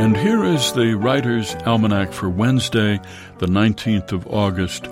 And here is the Writer's Almanac for Wednesday, the 19th of August,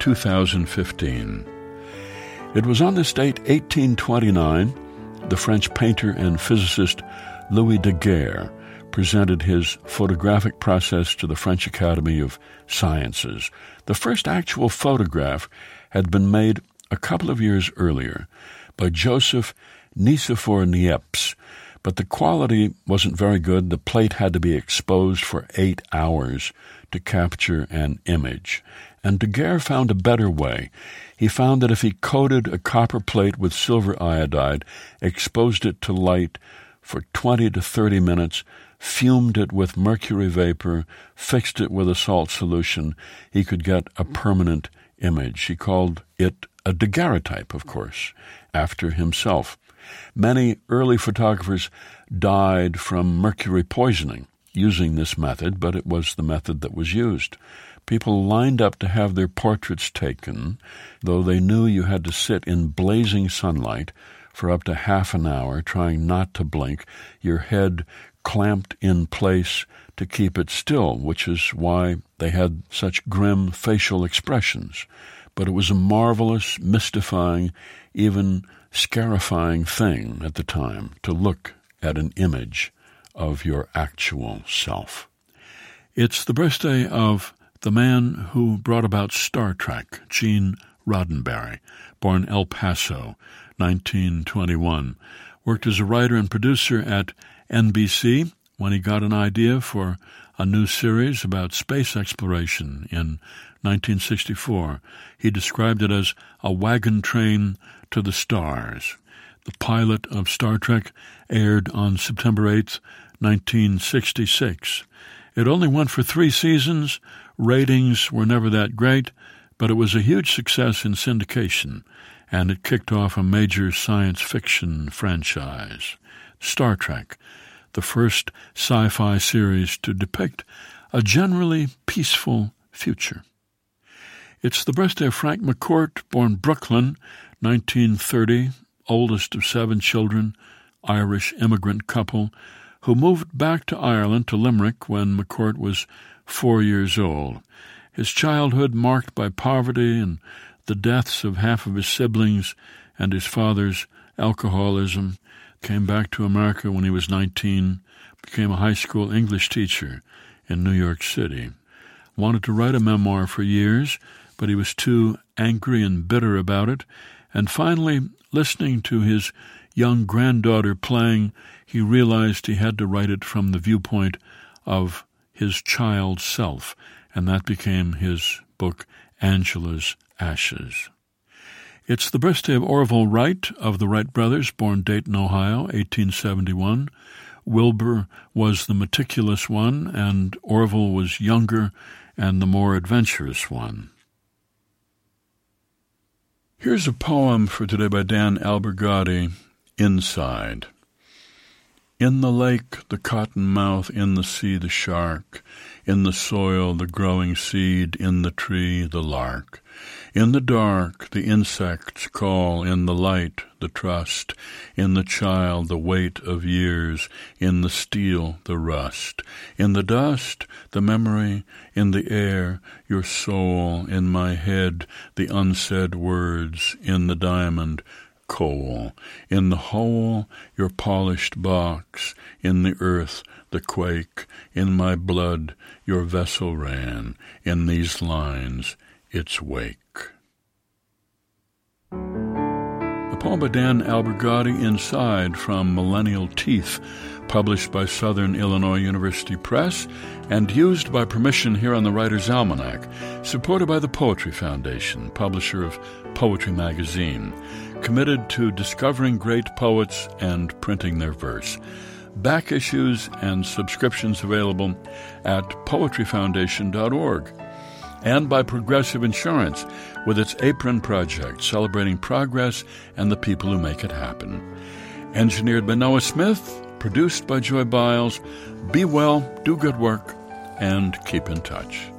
2015. It was on this date, 1829, the French painter and physicist Louis Daguerre presented his photographic process to the French Academy of Sciences. The first actual photograph had been made a couple of years earlier by Joseph Nicephore Niepce, but the quality wasn't very good. The plate had to be exposed for 8 hours to capture an image. And Daguerre found a better way. He found that if he coated a copper plate with silver iodide, exposed it to light for 20 to 30 minutes, fumed it with mercury vapor, fixed it with a salt solution, he could get a permanent image. He called it a daguerreotype, of course, after himself. Many early photographers died from mercury poisoning using this method, but it was the method that was used. People lined up to have their portraits taken, though they knew you had to sit in blazing sunlight for up to half an hour, trying not to blink, your head clamped in place to keep it still, which is why they had such grim facial expressions. But it was a marvelous, mystifying, even scarifying thing at the time to look at an image of your actual self. It's the birthday of the man who brought about Star Trek, Gene Roddenberry, born El Paso, 1921, worked as a writer and producer at NBC when he got an idea for a new series about space exploration in 1964. He described it as a wagon train to the stars. The pilot of Star Trek aired on September 8, 1966. It only went for 3 seasons. Ratings were never that great, but it was a huge success in syndication, and it kicked off a major science fiction franchise. Star Trek, the first sci-fi series to depict a generally peaceful future. It's the birthday of Frank McCourt, born Brooklyn, 1930, oldest of 7 children, Irish immigrant couple, who moved back to Ireland, to Limerick, when McCourt was 4 years old. His childhood marked by poverty and the deaths of half of his siblings and his father's alcoholism. Came back to America when he was 19, became a high school English teacher in New York City. Wanted to write a memoir for years, but he was too angry and bitter about it, and finally, listening to his young granddaughter playing, he realized he had to write it from the viewpoint of his child self, and that became his book, Angela's Ashes. It's the birthday of Orville Wright of the Wright brothers, born Dayton, Ohio, 1871. Wilbur was the meticulous one, and Orville was younger and the more adventurous one. Here's a poem for today by Dan Albergati, Inside. In the lake, the cottonmouth, in the sea, the shark, in the soil, the growing seed, in the tree, the lark. In the dark, the insects call, in the light, the trust, in the child, the weight of years, in the steel, the rust, in the dust, the memory, in the air, your soul, in my head, the unsaid words, in the diamond, coal, in the hole, your polished box, in the earth, the quake, in my blood, your vessel ran, in these lines, its wake. The poem by Dan Albergati, Inside, from Millennial Teeth, published by Southern Illinois University Press and used by permission here on the Writer's Almanac, supported by the Poetry Foundation, publisher of Poetry Magazine, committed to discovering great poets and printing their verse. Back issues and subscriptions available at poetryfoundation.org. And by Progressive Insurance, with its Apron Project, celebrating progress and the people who make it happen. Engineered by Noah Smith, produced by Joy Biles. Be well, do good work, and keep in touch.